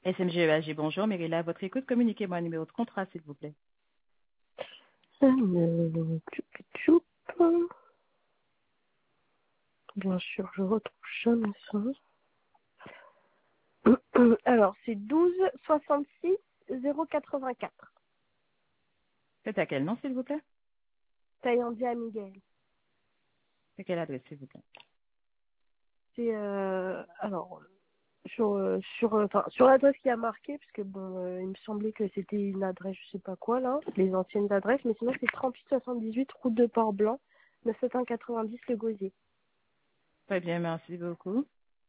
SMGEAG, bonjour. Mérila, à votre écoute, communiquez-moi un numéro de contrat, s'il vous plaît. Tchoup. Bien sûr, je retrouve jamais ça. Alors, c'est 12 66 084. C'est à quel nom, s'il vous plaît? Tayandi à Miguel. C'est quelle adresse, s'il vous plaît? C'est, alors, sur l'adresse qui a marqué, parce que bon, il me semblait que c'était une adresse, je sais pas quoi, là, les anciennes adresses, mais sinon c'est 3878 route de Port-Blanc, 97190 Le Gosier. Très bien, merci beaucoup.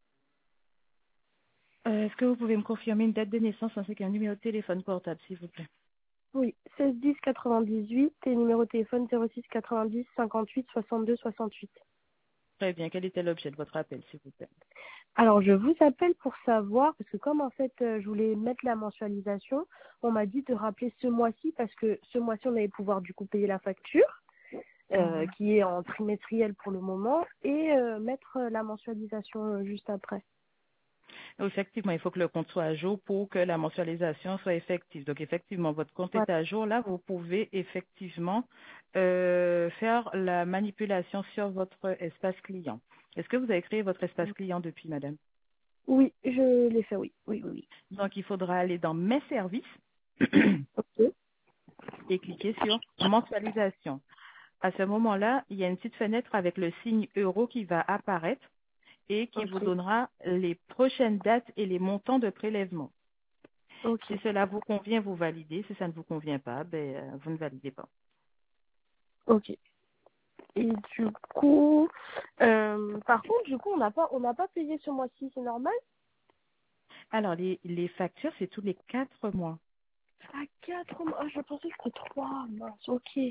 Est-ce que vous pouvez me confirmer une date de naissance ainsi qu'un numéro de téléphone portable, s'il vous plaît? Oui, 16 10 98 et numéro de téléphone 06 90 58 62 68. Très bien. Quel était l'objet de votre appel, s'il vous plaît? Alors, je vous appelle pour savoir, parce que comme en fait, je voulais mettre la mensualisation, on m'a dit de rappeler ce mois-ci, parce que ce mois-ci, on allait pouvoir du coup payer la facture, qui est en trimestriel pour le moment, et mettre la mensualisation juste après. Effectivement, il faut que le compte soit à jour pour que la mensualisation soit effective. Donc, effectivement, votre compte Voilà. est à jour. Là, vous pouvez effectivement faire la manipulation sur votre espace client. Est-ce que vous avez créé votre espace client depuis, madame? Oui, je l'ai fait, oui. Oui, oui, oui. Donc, il faudra aller dans Mes services Ok, et cliquer sur Mensualisation. À ce moment-là, il y a une petite fenêtre avec le signe euro qui va apparaître et qui vous ok, donnera les prochaines dates et les montants de prélèvement. ok, Si cela vous convient, vous validez. Si ça ne vous convient pas, vous ne validez pas. ok. Et du coup, par contre, du coup, on n'a pas payé ce mois-ci, c'est normal? Alors, les factures, c'est tous les 4 mois. À 4 mois, ah, je pensais que c'était 3, mince, ok.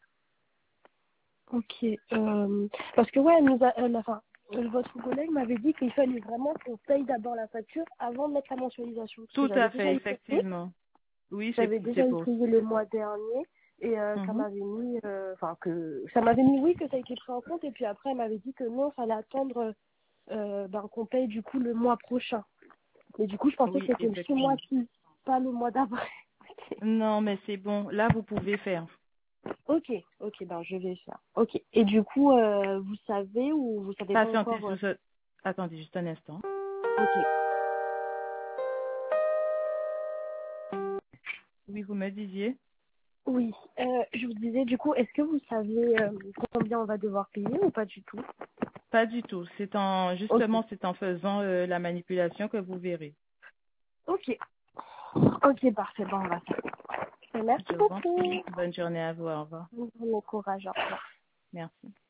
Ok. Parce que ouais, votre collègue m'avait dit qu'il fallait vraiment qu'on paye d'abord la facture avant de mettre la mensualisation. Parce que Tout à fait, effectivement. Oui, j'avais c'est déjà pour. essayé le mois dernier et ça Mhm. m'avait mis, ça m'avait mis oui que ça a été pris en compte et puis après elle m'avait dit que non, fallait attendre qu'on paye du coup le mois prochain. Mais du coup je pensais que Oui, c'était ce effectivement. mois-ci, pas le mois d'après. Non, mais c'est bon. Là, vous pouvez faire. Ok, ok, ben je vais faire. Ok. Et du coup, vous savez ou vous savez pas Patientez, encore attendez juste un instant. ok. Oui, vous me disiez? Oui, je vous disais, du coup, est-ce que vous savez combien on va devoir payer ou pas du tout? Pas du tout. Ok, Justement, c'est en faisant la manipulation que vous verrez. ok, ok, parfait, bon, on va faire. Merci Je vous en beaucoup. prie. Bonne journée à vous. Au revoir. Bon courage, au revoir. Merci.